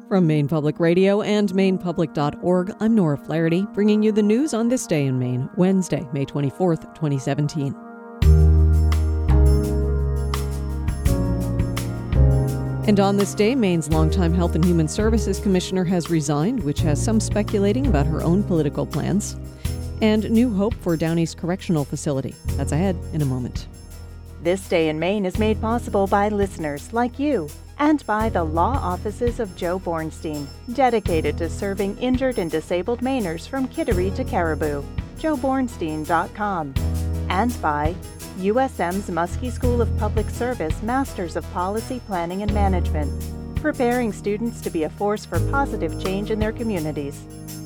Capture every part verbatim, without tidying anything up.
From Maine Public Radio and maine public dot org, I'm Nora Flaherty, bringing you the news on this day in Maine, Wednesday, May twenty-fourth, twenty seventeen. And on this day, Maine's longtime Health and Human Services Commissioner has resigned, which has some speculating about her own political plans. And new hope for Down East Correctional Facility. That's ahead in a moment. This Day in Maine is made possible by listeners like you and by the law offices of Joe Bornstein, dedicated to serving injured and disabled Mainers from Kittery to Caribou. joe bornstein dot com. And by U S M's Muskie School of Public Service Masters of Policy Planning and Management, preparing students to be a force for positive change in their communities.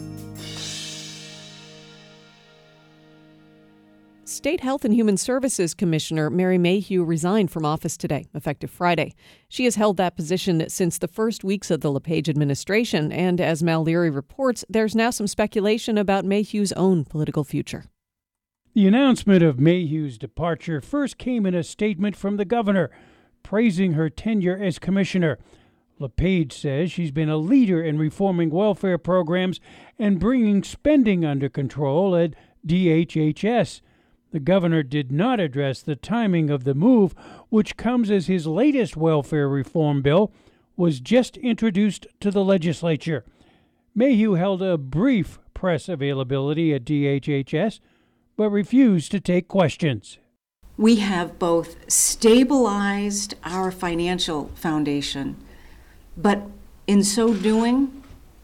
State Health and Human Services Commissioner Mary Mayhew resigned from office today, effective Friday. She has held that position since the first weeks of the LePage administration, and as Mal Leary reports, there's now some speculation about Mayhew's own political future. The announcement of Mayhew's departure first came in a statement from the governor, praising her tenure as commissioner. LePage says she's been a leader in reforming welfare programs and bringing spending under control at D H H S. The governor did not address the timing of the move, which comes as his latest welfare reform bill was just introduced to the legislature. Mayhew held a brief press availability at D H H S, but refused to take questions. We have both stabilized our financial foundation, but in so doing,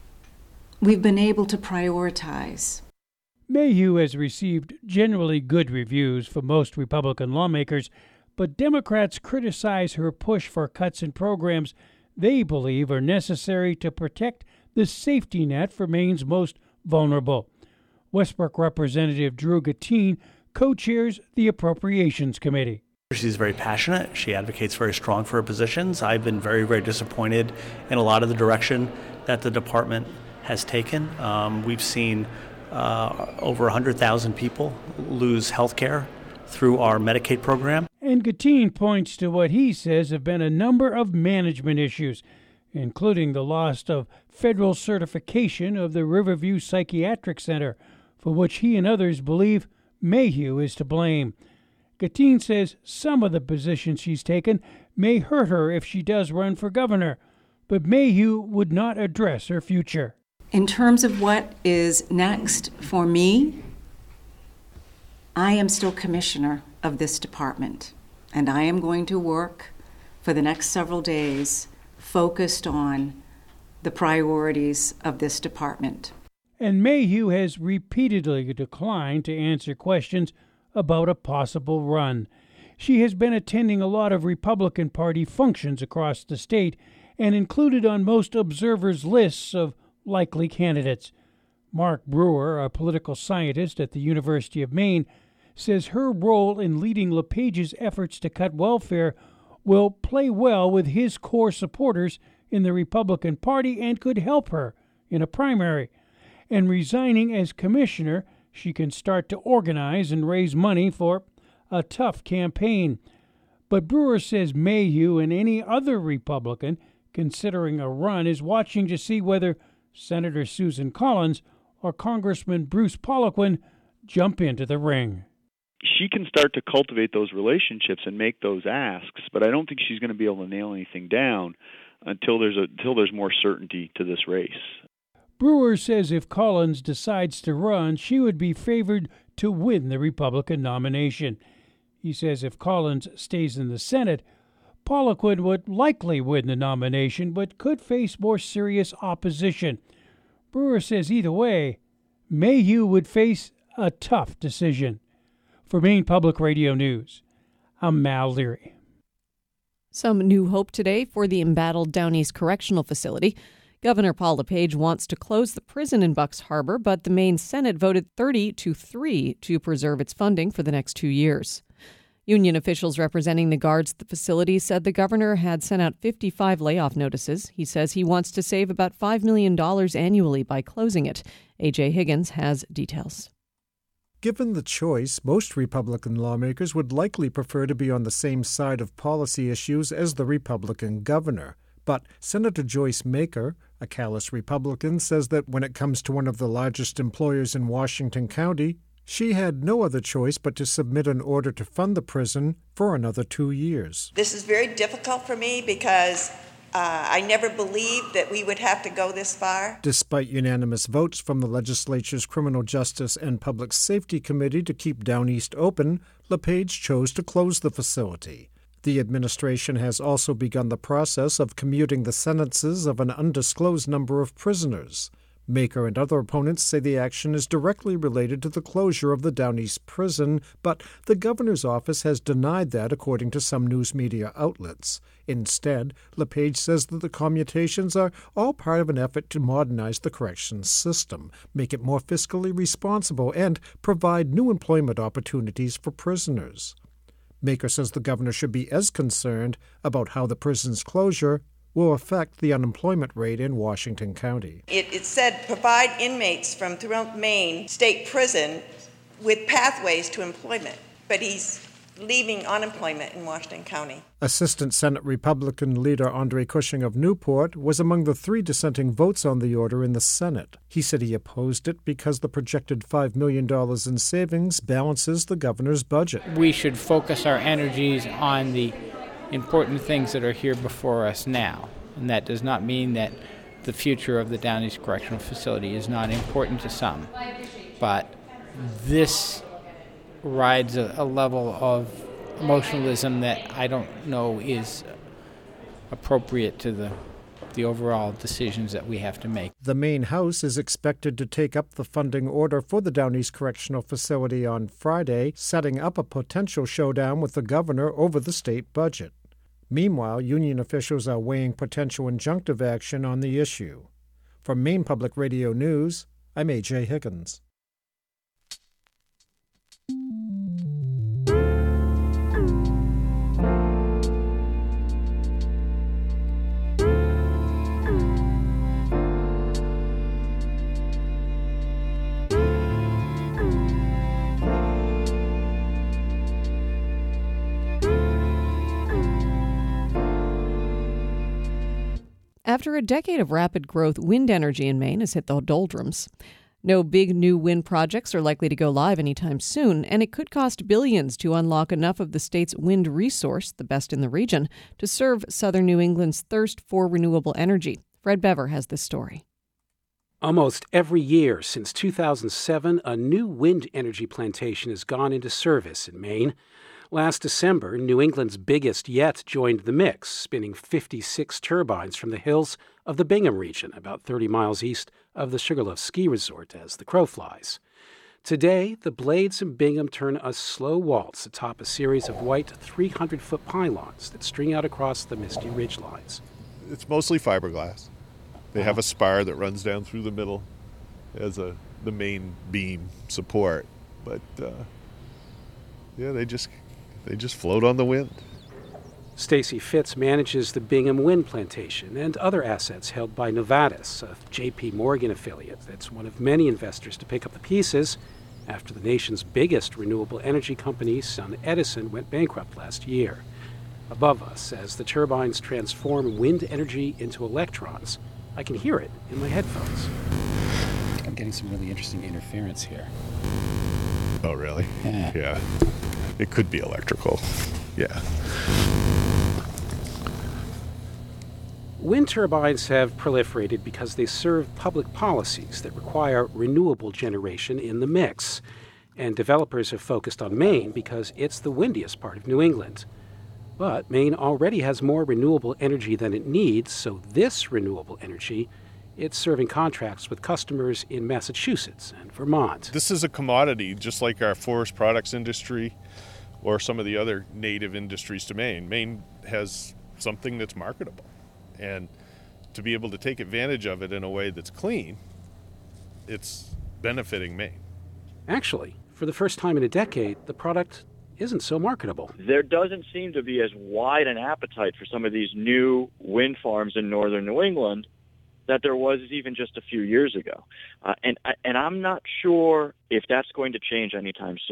we've been able to prioritize. Mayhew has received generally good reviews from most Republican lawmakers, but Democrats criticize her push for cuts in programs they believe are necessary to protect the safety net for Maine's most vulnerable. Westbrook Representative Drew Gattin co-chairs the Appropriations Committee. She's very passionate. She advocates very strong for her positions. I've been very, very disappointed in a lot of the direction that the department has taken. Um, we've seen uh, over one hundred thousand people lose health care through our Medicaid program. And Gattin points to what he says have been a number of management issues, including the loss of federal certification of the Riverview Psychiatric Center, for which he and others believe Mayhew is to blame. Gattin says some of the positions she's taken may hurt her if she does run for governor, but Mayhew would not address her future. In terms of what is next for me, I am still commissioner of this department, and I am going to work for the next several days focused on the priorities of this department. And Mayhew has repeatedly declined to answer questions about a possible run. She has been attending a lot of Republican Party functions across the state and included on most observers' lists of likely candidates. Mark Brewer, a political scientist at the University of Maine, says her role in leading LePage's efforts to cut welfare will play well with his core supporters in the Republican Party and could help her in a primary. And resigning as commissioner, she can start to organize and raise money for a tough campaign. But Brewer says Mayhew and any other Republican considering a run is watching to see whether Senator Susan Collins or Congressman Bruce Poliquin jump into the ring. She can start to cultivate those relationships and make those asks, but I don't think she's going to be able to nail anything down until there's a, until there's more certainty to this race. Brewer says if Collins decides to run, she would be favored to win the Republican nomination. He says if Collins stays in the Senate, Poliquin would likely win the nomination, but could face more serious opposition. Brewer says either way, Mayhew would face a tough decision. For Maine Public Radio News, I'm Mal Leary. Some new hope today for the embattled Down East Correctional Facility. Governor Paul LePage wants to close the prison in Bucks Harbor, but the Maine Senate voted thirty to three to preserve its funding for the next two years. Union officials representing the guards at the facility said the governor had sent out fifty-five layoff notices. He says he wants to save about five million dollars annually by closing it. A J Higgins has details. Given the choice, most Republican lawmakers would likely prefer to be on the same side of policy issues as the Republican governor. But Senator Joyce Maker, a callous Republican, says that when it comes to one of the largest employers in Washington County, she had no other choice but to submit an order to fund the prison for another two years. This is very difficult for me because uh, I never believed that we would have to go this far. Despite unanimous votes from the legislature's Criminal Justice and Public Safety Committee to keep Down East open, LePage chose to close the facility. The administration has also begun the process of commuting the sentences of an undisclosed number of prisoners. Maker and other opponents say the action is directly related to the closure of the Down East prison, but the governor's office has denied that, according to some news media outlets. Instead, LePage says that the commutations are all part of an effort to modernize the corrections system, make it more fiscally responsible, and provide new employment opportunities for prisoners. Maker says the governor should be as concerned about how the prison's closure will affect the unemployment rate in Washington County. It, it said provide inmates from throughout Maine state prison with pathways to employment, but he's leaving unemployment in Washington County. Assistant Senate Republican leader Andre Cushing of Newport was among the three dissenting votes on the order in the Senate. He said he opposed it because the projected five million dollars in savings balances the governor's budget. We should focus our energies on the important things that are here before us now. And that does not mean that the future of the Down East Correctional Facility is not important to some. But this rides a, a level of emotionalism that I don't know is appropriate to the the overall decisions that we have to make. The Maine House is expected to take up the funding order for the Down East Correctional Facility on Friday, setting up a potential showdown with the governor over the state budget. Meanwhile, union officials are weighing potential injunctive action on the issue. From Maine Public Radio News, I'm A J Higgins. After a decade of rapid growth, wind energy in Maine has hit the doldrums. No big new wind projects are likely to go live anytime soon, and it could cost billions to unlock enough of the state's wind resource, the best in the region, to serve southern New England's thirst for renewable energy. Fred Bever has this story. Almost every year since two thousand seven, a new wind energy plantation has gone into service in Maine. Last December, New England's biggest yet joined the mix, spinning fifty-six turbines from the hills of the Bingham region, about thirty miles east of the Sugarloaf Ski Resort as the crow flies. Today, the blades in Bingham turn a slow waltz atop a series of white three hundred foot pylons that string out across the misty ridgelines. It's mostly fiberglass. They have a spar that runs down through the middle as a the main beam support, but uh, yeah, they just they just float on the wind. Stacy Fitz manages the Bingham Wind Plantation and other assets held by Novatus, a J P Morgan affiliate that's one of many investors to pick up the pieces after the nation's biggest renewable energy company, Sun Edison, went bankrupt last year. Above us, as the turbines transform wind energy into electrons, I can hear it in my headphones. I'm getting some really interesting interference here. Oh, really? Yeah. Yeah. It could be electrical. Yeah. Wind turbines have proliferated because they serve public policies that require renewable generation in the mix. And developers have focused on Maine because it's the windiest part of New England. But Maine already has more renewable energy than it needs, so this renewable energy, it's serving contracts with customers in Massachusetts and Vermont. This is a commodity, just like our forest products industry or some of the other native industries to Maine. Maine has something that's marketable. And to be able to take advantage of it in a way that's clean, it's benefiting Maine. Actually, for the first time in a decade, the product isn't so marketable. There doesn't seem to be as wide an appetite for some of these new wind farms in northern New England that there was even just a few years ago. Uh, and, and I'm not sure if that's going to change anytime soon.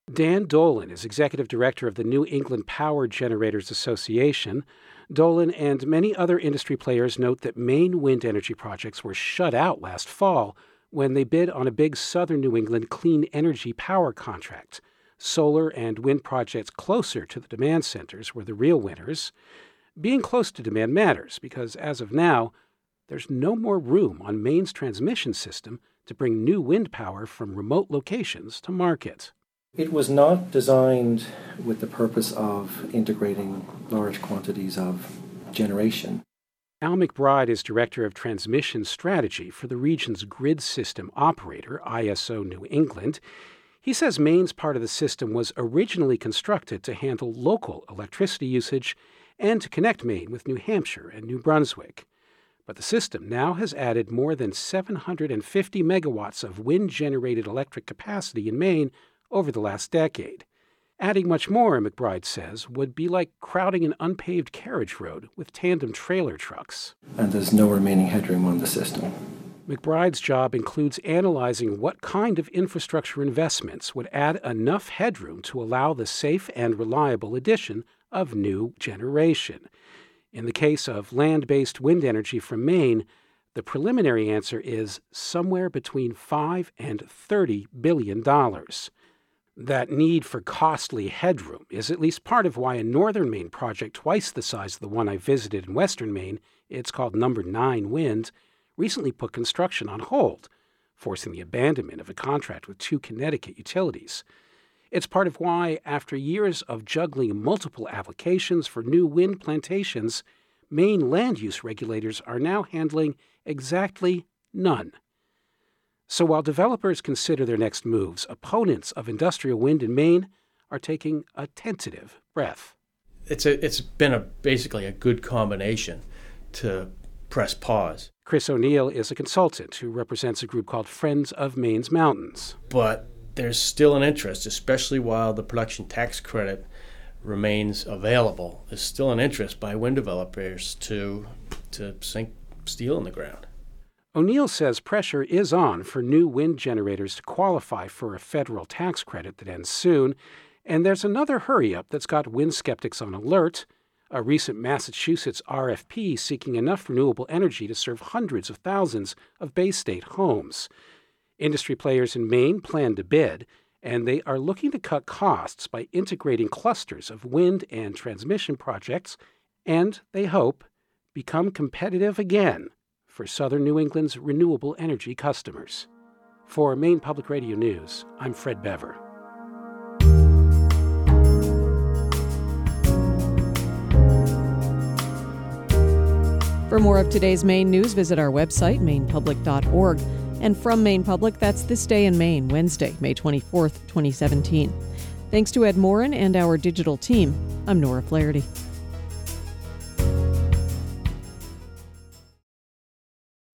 Dan Dolan is executive director of the New England Power Generators Association. Dolan and many other industry players note that Maine wind energy projects were shut out last fall when they bid on a big southern New England clean energy power contract. Solar and wind projects closer to the demand centers were the real winners. Being close to demand matters because, as of now, there's no more room on Maine's transmission system to bring new wind power from remote locations to market. It was not designed with the purpose of integrating large quantities of generation. Al McBride is Director of Transmission Strategy for the region's grid system operator, I S O New England. He says Maine's part of the system was originally constructed to handle local electricity usage and to connect Maine with New Hampshire and New Brunswick. But the system now has added more than seven hundred fifty megawatts of wind-generated electric capacity in Maine over the last decade. Adding much more, McBride says, would be like crowding an unpaved carriage road with tandem trailer trucks. And there's no remaining headroom on the system. McBride's job includes analyzing what kind of infrastructure investments would add enough headroom to allow the safe and reliable addition of new generation. In the case of land-based wind energy from Maine, the preliminary answer is somewhere between five and thirty billion dollars. That need for costly headroom is at least part of why a northern Maine project twice the size of the one I visited in western Maine, it's called Number nine Wind, recently put construction on hold, forcing the abandonment of a contract with two Connecticut utilities. It's part of why, after years of juggling multiple applications for new wind plantations, Maine land use regulators are now handling exactly none. So while developers consider their next moves, opponents of industrial wind in Maine are taking a tentative breath. It's a, it's been a basically a good combination to press pause. Chris O'Neill is a consultant who represents a group called Friends of Maine's Mountains. But there's still an interest, especially while the production tax credit remains available. There's still an interest by wind developers to to sink steel in the ground. O'Neill says pressure is on for new wind generators to qualify for a federal tax credit that ends soon, and there's another hurry-up that's got wind skeptics on alert. A recent Massachusetts R F P seeking enough renewable energy to serve hundreds of thousands of Bay State homes. Industry players in Maine plan to bid, and they are looking to cut costs by integrating clusters of wind and transmission projects, and, they hope, become competitive again for southern New England's renewable energy customers. For Maine Public Radio News, I'm Fred Bever. For more of today's Maine news, visit our website, maine public dot org. And from Maine Public, that's This Day in Maine, Wednesday, May twenty-fourth, twenty seventeen. Thanks to Ed Morin and our digital team, I'm Nora Flaherty.